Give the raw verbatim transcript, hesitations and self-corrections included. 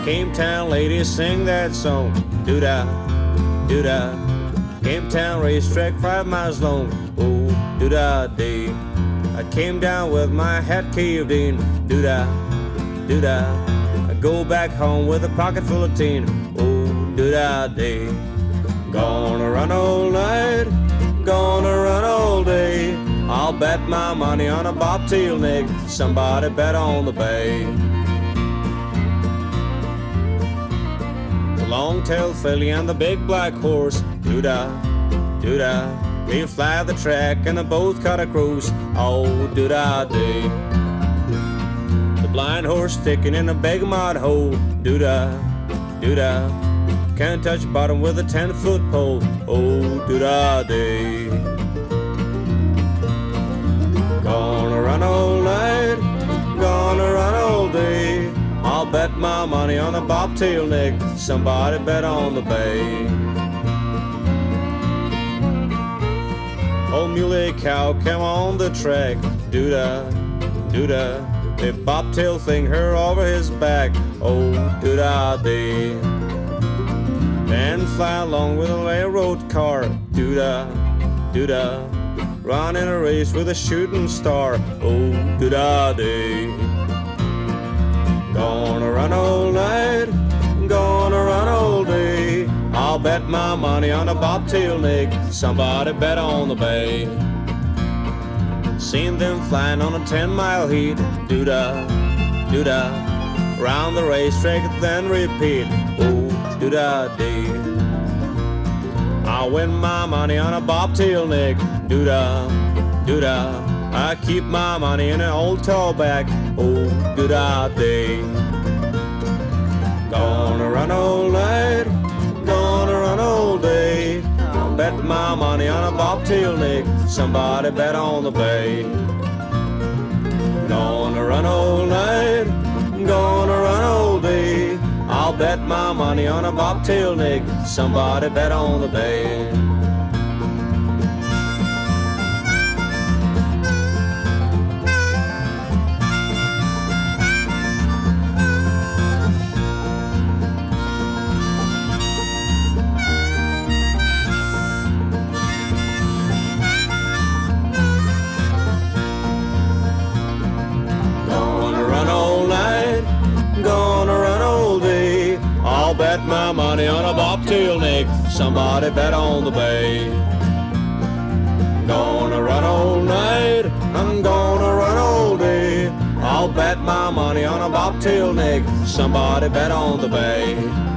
Game Town ladies sing that song. Do-da, do-da. Game Town racetrack five miles long. Oh, do-da day. I came down with my hat caved in. Do-da, do-da. I go back home with a pocket full of tin. Oh, do-da day. Gonna run all night, gonna run all day. I'll bet my money on a bobtail neck. Somebody bet on the bay. The long-tailed filly and the big black horse. Do-da, do-da. They fly the track and they both cut across. Oh, do-da day. The blind horse sticking in a big mud hole. Do-da, do-da. Can't touch bottom with a ten-foot pole. Oh, do-da day. Gonna run all night, gonna run all day. I'll bet my money on a bobtail neck. Somebody bet on the bay. Old muley cow came on the track. Do-da, do-da. The bobtail thing her over his back. Oh, do-da day. Then fly along with a railroad car. Do-da, do-da. Run in a race with a shooting star. Oh, do-da day. Gonna run all night, gonna run all day. I'll bet my money on a bobtail neck. Somebody bet on the bay. Seen them flying on a ten-mile heat. Do-da, do-da. Round the racetrack then repeat. Oh, do-da day. I'll win my money on a bobtail neck. Do-da, do-da. I keep my money in an old towback. Oh, do-da day. Gonna run all night, gonna run all day. I'll bet my money on a bobtail neck. Somebody bet on the bay. Gonna run all night, gonna run all day. I'll bet my money on a bobtail neck. Somebody bet on the bay. I'll bet my money on a bobtail neck. Somebody bet on the bay. Gonna run all night, I'm gonna run all day. I'll bet my money on a bobtail neck. Somebody bet on the bay.